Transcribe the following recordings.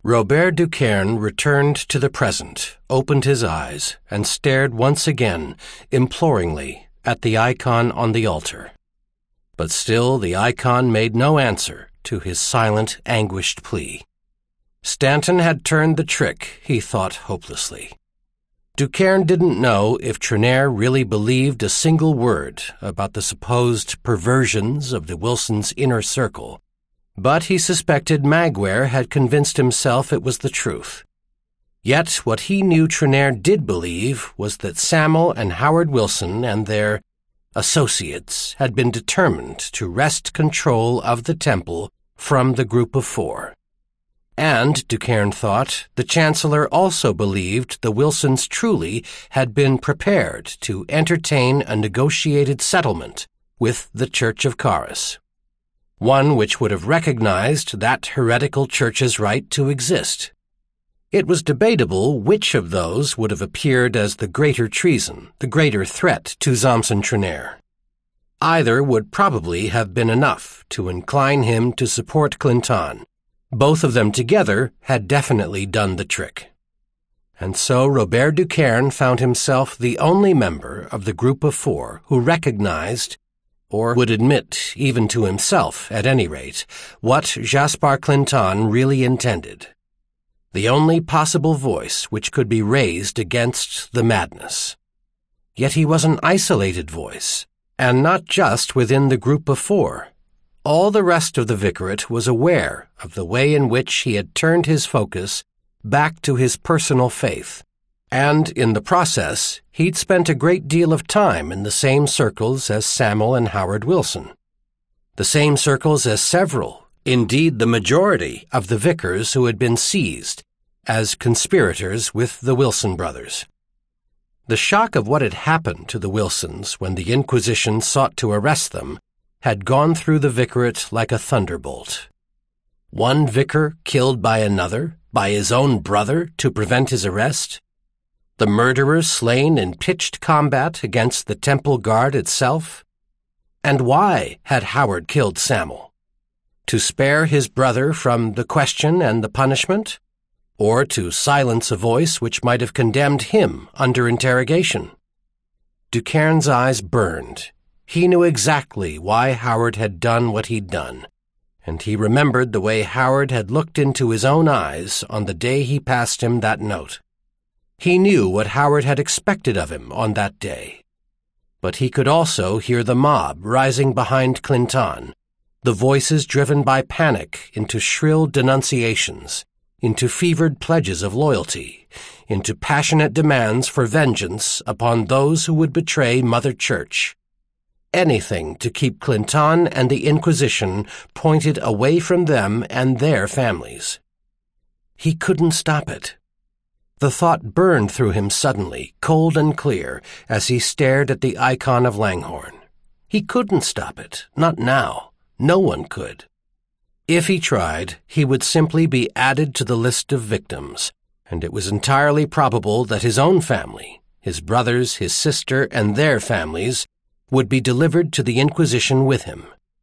Robert Ducairn returned to the present, opened his eyes, and stared once again, imploringly, at the icon on the altar. But still the icon made no answer to his silent, anguished plea. Stanton had turned the trick, he thought hopelessly. Ducairn didn't know if Trenair really believed a single word about the supposed perversions of the Wilsons' inner circle, but he suspected Maguire had convinced himself it was the truth. Yet what he knew Trenair did believe was that Samuel and Howard Wilson and their associates had been determined to wrest control of the temple from the Group of Four. And, Ducairn thought, the Chancellor also believed the Wilsons truly had been prepared to entertain a negotiated settlement with the Church of Caras, one which would have recognized that heretical church's right to exist. It was debatable which of those would have appeared as the greater treason, the greater threat to Zamson Trenair. Either would probably have been enough to incline him to support Clinton. Both of them together had definitely done the trick. And so Robert Ducairn found himself the only member of the Group of Four who recognized, or would admit even to himself at any rate, what Jaspar Clinton really intended. The only possible voice which could be raised against the madness. Yet he was an isolated voice, and not just within the Group of Four. All the rest of the vicariate was aware of the way in which he had turned his focus back to his personal faith, and in the process he'd spent a great deal of time in the same circles as Samuel and Howard Wilson, the same circles as several, indeed the majority, of the vicars who had been seized as conspirators with the Wilson brothers. The shock of what had happened to the Wilsons when the Inquisition sought to arrest them had gone through the vicariate like a thunderbolt. One vicar killed by another, by his own brother, to prevent his arrest? The murderer slain in pitched combat against the temple guard itself? And why had Howard killed Samuel? To spare his brother from the question and the punishment? Or to silence a voice which might have condemned him under interrogation? Ducairn's eyes burned. He knew exactly why Howard had done what he'd done, and he remembered the way Howard had looked into his own eyes on the day he passed him that note. He knew what Howard had expected of him on that day. But he could also hear the mob rising behind Clinton, the voices driven by panic into shrill denunciations, into fevered pledges of loyalty, into passionate demands for vengeance upon those who would betray Mother Church. Anything to keep Clinton and the Inquisition pointed away from them and their families. He couldn't stop it. The thought burned through him suddenly, cold and clear, as he stared at the icon of Langhorne. He couldn't stop it, not now. No one could. If he tried, he would simply be added to the list of victims, and it was entirely probable that his own family, his brothers, his sister, and their families, would be delivered to the Inquisition with him.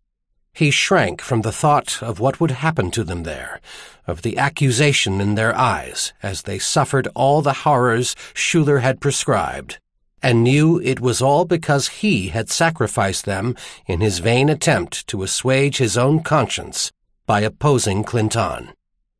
He shrank from the thought of what would happen to them there, of the accusation in their eyes as they suffered all the horrors Schuyler had prescribed, and knew it was all because he had sacrificed them in his vain attempt to assuage his own conscience by opposing Clinton.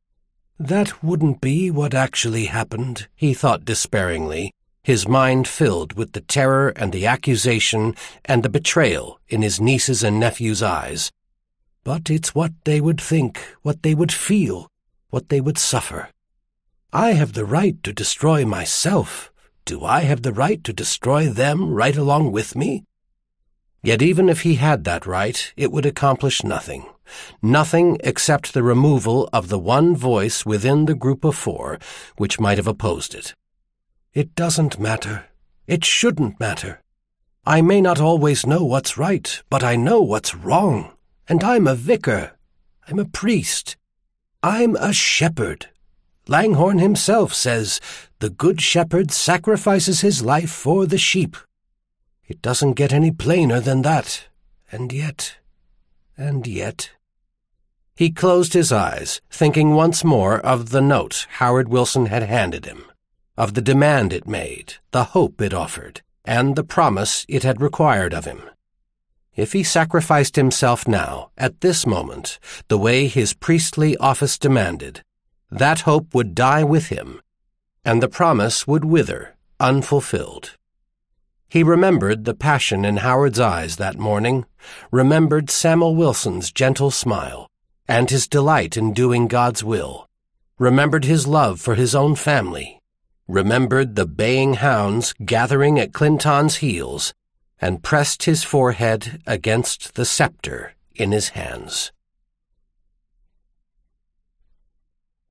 That wouldn't be what actually happened, he thought despairingly, his mind filled with the terror and the accusation and the betrayal in his nieces' and nephews' eyes. But it's what they would think, what they would feel, what they would suffer. I have the right to destroy myself. Do I have the right to destroy them right along with me? Yet even if he had that right, it would accomplish nothing. Nothing except the removal of the one voice within the Group of Four which might have opposed it. It doesn't matter. It shouldn't matter. I may not always know what's right, but I know what's wrong. And I'm a vicar. I'm a priest. I'm a shepherd. Langhorne himself says, "The good shepherd sacrifices his life for the sheep." It doesn't get any plainer than that. And yet... He closed his eyes, thinking once more of the note Howard Wilson had handed him, of the demand it made, the hope it offered, and the promise it had required of him. If he sacrificed himself now, at this moment, the way his priestly office demanded, that hope would die with him, and the promise would wither, unfulfilled. He remembered the passion in Howard's eyes that morning, remembered Samuel Wilson's gentle smile, and his delight in doing God's will, remembered his love for his own family, remembered the baying hounds gathering at Clinton's heels, and pressed his forehead against the scepter in his hands.